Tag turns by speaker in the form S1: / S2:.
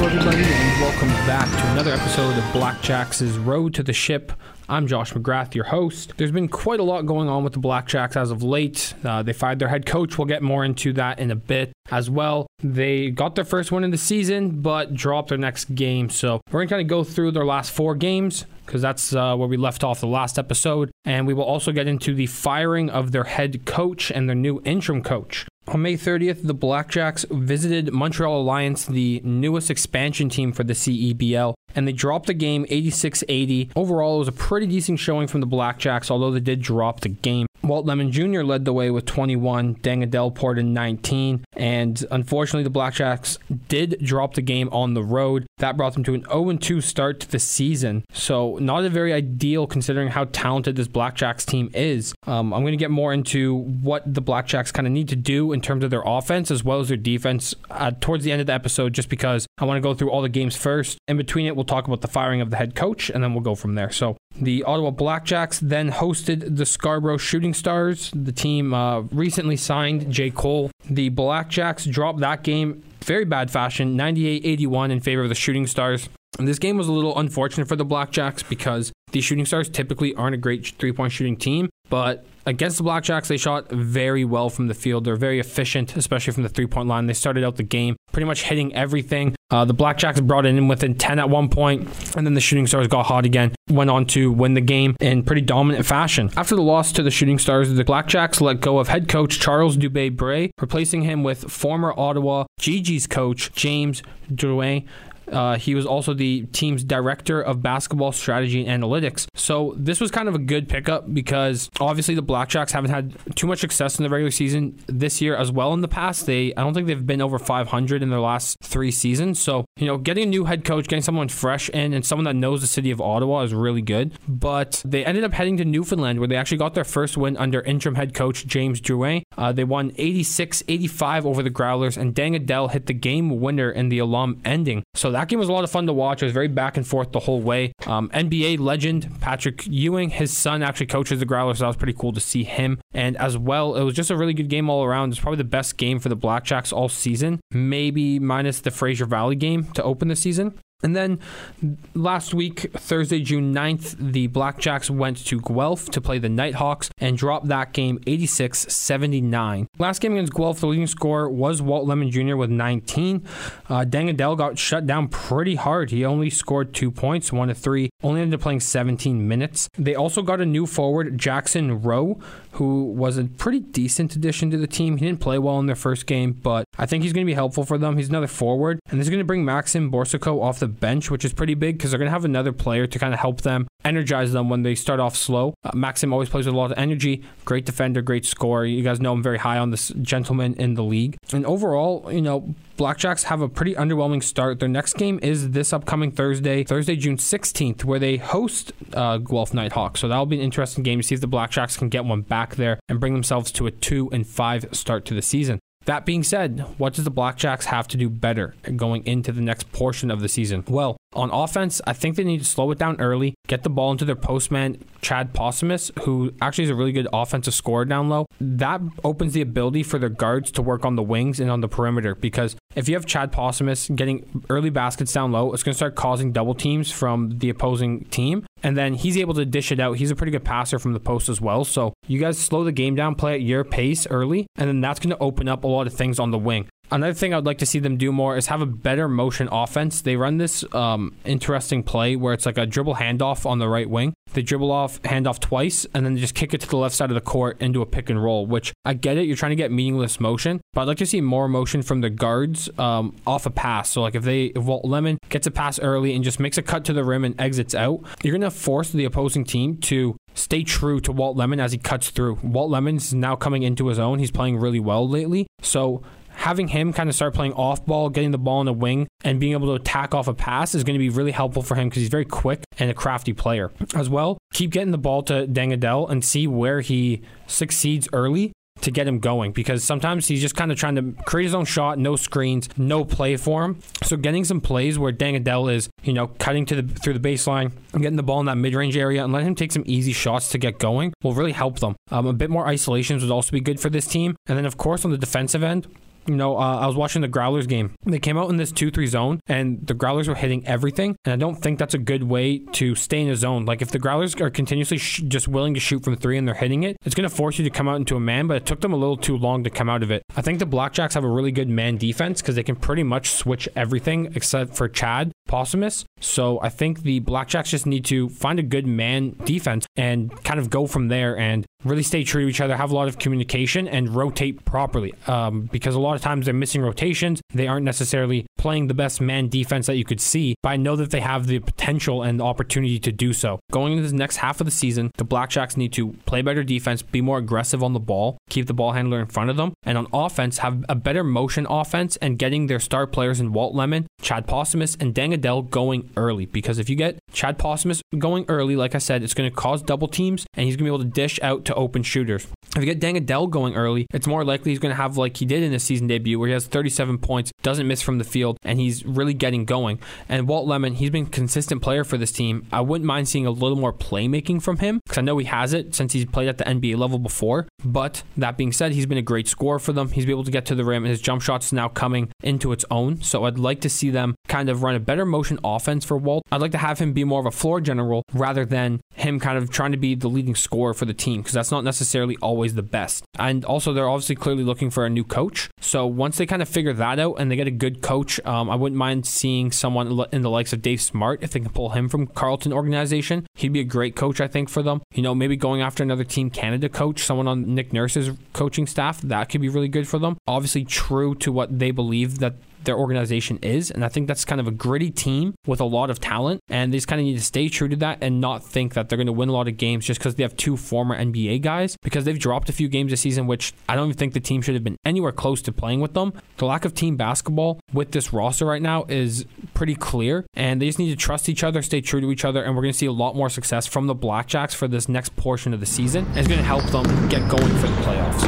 S1: everybody, and welcome back to another episode of Blackjacks' Road to the Ship. I'm Josh McGrath, your host. There's been quite a lot going on with the Blackjacks as of late. They fired their head coach. We'll get more into that in a bit as well. They got their first win in the season, but dropped their next game. So we're going to kind of go through their last 4 games, because that's where we left off the last episode. And we will also get into the firing of their head coach and their new interim coach. On May 30th, the Blackjacks visited Montreal Alliance, the newest expansion team for the CEBL, and they dropped the game 86-80. Overall, it was a pretty decent showing from the Blackjacks, although they did drop the game. Walt Lemon Jr. led the way with 21, Dangadel poured in 19, and unfortunately the Blackjacks did drop the game on the road. That brought them to an 0-2 start to the season, so not a very ideal considering how talented this Blackjacks team is. I'm going to get more into what the Blackjacks kind of need to do in terms of their offense as well as their defense towards the end of the episode, just because I want to go through all the games first. In between it, we'll talk about the firing of the head coach, and then we'll go from there. So the Ottawa Blackjacks then hosted the Scarborough Shooting Stars. The team recently signed J. Cole. The Blackjacks dropped that game very bad fashion, 98-81 in favor of the Shooting Stars. And this game was a little unfortunate for the Blackjacks because the Shooting Stars typically aren't a great three-point shooting team, but against the Blackjacks, they shot very well from the field. They're very efficient, especially from the three-point line. They started out the game pretty much hitting everything. The Blackjacks brought it in within 10 at one point, and then the Shooting Stars got hot again, went on to win the game in pretty dominant fashion. After the loss to the Shooting Stars, the Blackjacks let go of head coach Charles Dubé-Bray, replacing him with former Ottawa Gee-Gees coach James Drouin. He was also the team's director of basketball strategy and analytics. So this was kind of a good pickup because obviously the Blackjacks haven't had too much success in the regular season this year as well in the past. I don't think they've been over 500 in their last 3 seasons. So, getting a new head coach, getting someone fresh in and someone that knows the city of Ottawa is really good. But they ended up heading to Newfoundland where they actually got their first win under interim head coach James Drouin. They won 86-85 over the Growlers, and Dangadel hit the game winner in the alum ending. So that game was a lot of fun to watch. It was very back and forth the whole way. NBA legend Patrick Ewing, his son actually coaches the Growlers, so that was pretty cool to see him. And as well, it was just a really good game all around. It's probably the best game for the Blackjacks all season, maybe minus the Fraser Valley game to open the season. And then last week, Thursday, June 9th, the Blackjacks went to Guelph to play the Nighthawks and dropped that game 86-79. Last game against Guelph, the leading scorer was Walt Lemon Jr. with 19. Dangadel got shut down pretty hard. He only scored 2 points, 1 of 3, only ended up playing 17 minutes. They also got a new forward, Jackson Rowe, who was a pretty decent addition to the team. He didn't play well in their first game, but I think he's going to be helpful for them. He's another forward, and this is going to bring Maxim Borsico off the bench, which is pretty big because they're going to have another player to kind of help them, energize them when they start off slow. Maxim always plays with a lot of energy, great defender, great scorer. You guys know I'm very high on this gentleman in the league. And overall, Blackjacks have a pretty underwhelming start. Their next game is this upcoming Thursday, June 16th, where they host Guelph Nighthawks. So that'll be an interesting game to see if the Blackjacks can get one back there and bring themselves to a 2-5 start to the season. That being said, what does the Blackjacks have to do better going into the next portion of the season? Well, on offense, I think they need to slow it down early, get the ball into their postman, Chad Possumus, who actually is a really good offensive scorer down low. That opens the ability for their guards to work on the wings and on the perimeter, because if you have Chad Possumus getting early baskets down low, it's going to start causing double teams from the opposing team, and then he's able to dish it out. He's a pretty good passer from the post as well, so you guys slow the game down, play at your pace early, and then that's going to open up a lot of things on the wing. Another thing I'd like to see them do more is have a better motion offense. They run this interesting play where it's like a dribble handoff on the right wing. They dribble off, handoff twice, and then just kick it to the left side of the court into a pick and roll, which I get it. You're trying to get meaningless motion, but I'd like to see more motion from the guards off a pass. So like if Walt Lemon gets a pass early and just makes a cut to the rim and exits out, you're going to force the opposing team to stay true to Walt Lemon as he cuts through. Walt Lemon's now coming into his own. He's playing really well lately. So having him kind of start playing off ball, getting the ball in the wing, and being able to attack off a pass is going to be really helpful for him because he's very quick and a crafty player. As well, keep getting the ball to Dangadel and see where he succeeds early to get him going, because sometimes he's just kind of trying to create his own shot, no screens, no play for him. So getting some plays where Dangadel is, cutting through the baseline and getting the ball in that mid-range area and letting him take some easy shots to get going will really help them. A bit more isolations would also be good for this team. And then, of course, on the defensive end, I was watching the Growlers game. They came out in this 2-3 zone, and the Growlers were hitting everything, and I don't think that's a good way to stay in a zone. Like, if the Growlers are continuously just willing to shoot from 3 and they're hitting it, it's going to force you to come out into a man, but it took them a little too long to come out of it. I think the Blackjacks have a really good man defense because they can pretty much switch everything except for Chad Posthumus. So I think the Blackjacks just need to find a good man defense and kind of go from there and really stay true to each other, have a lot of communication, and rotate properly. Because a lot of times they're missing rotations. They aren't necessarily playing the best man defense that you could see, but I know that they have the potential and the opportunity to do so. Going into this next half of the season, the Blackjacks need to play better defense, be more aggressive on the ball, keep the ball handler in front of them, and on offense, have a better motion offense and getting their star players in Walt Lemon, Chad Posthumus, and Dangadell going early. Because if you get Chad Posthumus going early, like I said, it's going to cause double teams, and he's going to be able to dish out to open shooters. If you get Dangadell going early, it's more likely he's going to have like he did in his season debut, where he has 37 points, doesn't miss from the field, and he's really getting going. And Walt Lemon, he's been a consistent player for this team. I wouldn't mind seeing a little more playmaking from him, because I know he has it since he's played at the NBA level before. But that being said, he's been a great scorer for them. He's been able to get to the rim, and his jump shot's now coming into its own. So I'd like to see them kind of run a better motion offense for Walt. I'd like to have him be more of a floor general rather than him kind of trying to be the leading scorer for the team, because that's not necessarily always the best. And also, they're obviously clearly looking for a new coach. So once they kind of figure that out and they get a good coach, I wouldn't mind seeing someone in the likes of Dave Smart, if they can pull him from Carleton organization. He'd be a great coach, I think, for them. Maybe going after another Team Canada coach, someone on Nick Nurse's coaching staff, that could be really good for them. Obviously true to what they believe that their organization is, and I think that's kind of a gritty team with a lot of talent, and they just kind of need to stay true to that and not think that they're going to win a lot of games just because they have 2 former NBA guys, because they've dropped a few games this season, which I don't even think the team should have been anywhere close to playing with them. The lack of team basketball with this roster right now is pretty clear, and they just need to trust each other, stay true to each other, and we're going to see a lot more success from the Blackjacks for this next portion of the season, and it's going to help them get going for the playoffs.